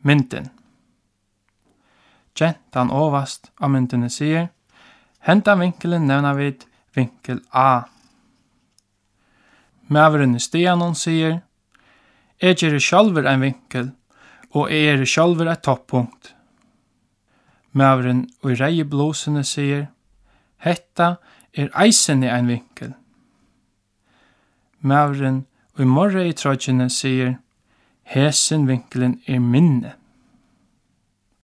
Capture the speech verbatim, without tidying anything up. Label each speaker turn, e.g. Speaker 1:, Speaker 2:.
Speaker 1: mynden. Gentan ovast av myndene sier, henta vinkelen nevner vi vinkel A. Maveren i stianon sier, jeg gjør sjálfur en vinkel, og jeg er sjálfur et toppunkt. Maveren i reie blåsene sier, hetta er eisen i en vinkel. Maveren i morre i trøtjene sier, hesen vinkelen er minne.